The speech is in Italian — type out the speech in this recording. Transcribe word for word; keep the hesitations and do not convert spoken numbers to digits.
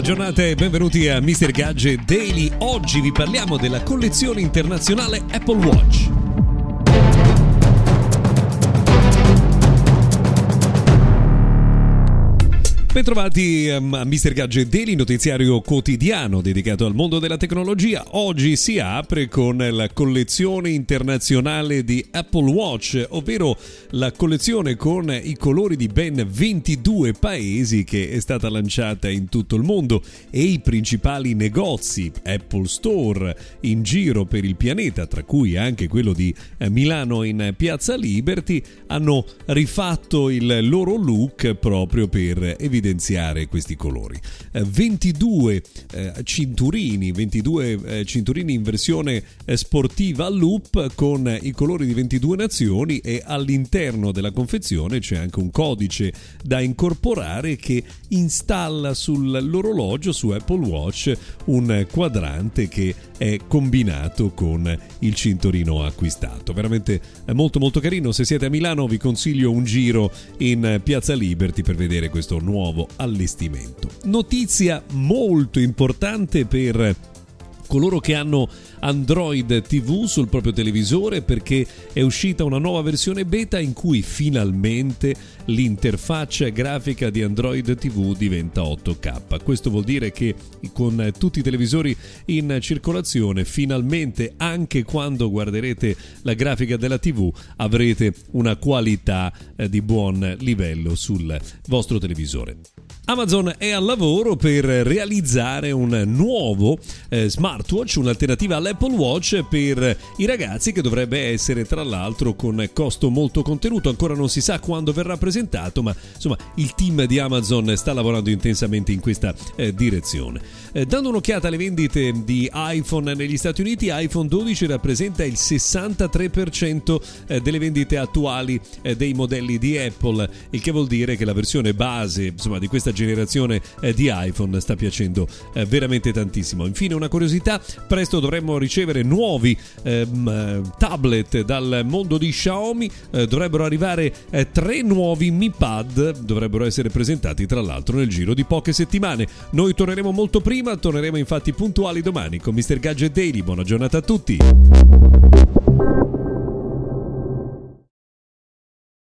giornata e benvenuti a mister Gadget Daily. Oggi vi parliamo della collezione internazionale Apple Watch. Bentrovati a mister Gadget Daily, notiziario quotidiano dedicato al mondo della tecnologia. Oggi si apre con la collezione internazionale di Apple Watch, ovvero la collezione con i colori di ben ventidue paesi che è stata lanciata in tutto il mondo, e i principali negozi Apple Store in giro per il pianeta, tra cui anche quello di Milano in Piazza Liberty, hanno rifatto il loro look proprio per evidenziare questi colori. ventidue eh, cinturini, ventidue eh, cinturini in versione eh, sportiva a loop con i colori di ventidue nazioni, e all'interno della confezione c'è anche un codice da incorporare che installa sull'orologio, su Apple Watch, un quadrante che è combinato con il cinturino acquistato. Veramente molto molto carino. Se siete a Milano vi consiglio un giro in Piazza Liberty per vedere questo nuovo allestimento. Notizia molto importante per coloro che hanno Android T V sul proprio televisore, perché è uscita una nuova versione beta in cui finalmente l'interfaccia grafica di Android T V diventa otto K. Questo vuol dire che con tutti i televisori in circolazione, finalmente, anche quando guarderete la grafica della T V, avrete una qualità di buon livello sul vostro televisore. Amazon è al lavoro per realizzare un nuovo eh, smartwatch, un'alternativa all'Apple Watch per i ragazzi, che dovrebbe essere tra l'altro con costo molto contenuto. Ancora non si sa quando verrà presentato, ma insomma il team di Amazon sta lavorando intensamente in questa eh, direzione. Eh, dando un'occhiata alle vendite di iPhone negli Stati Uniti, iPhone dodici rappresenta il sessantatré per cento eh, delle vendite attuali eh, dei modelli di Apple, il che vuol dire che la versione base, insomma, di questa generazione eh, di iPhone sta piacendo eh, veramente tantissimo. Infine una curiosità: presto dovremmo ricevere nuovi ehm, tablet dal mondo di Xiaomi. Eh, dovrebbero arrivare eh, tre nuovi Mi Pad, dovrebbero essere presentati tra l'altro nel giro di poche settimane. Noi torneremo molto prima, torneremo infatti puntuali domani con mister Gadget Daily. Buona giornata a tutti.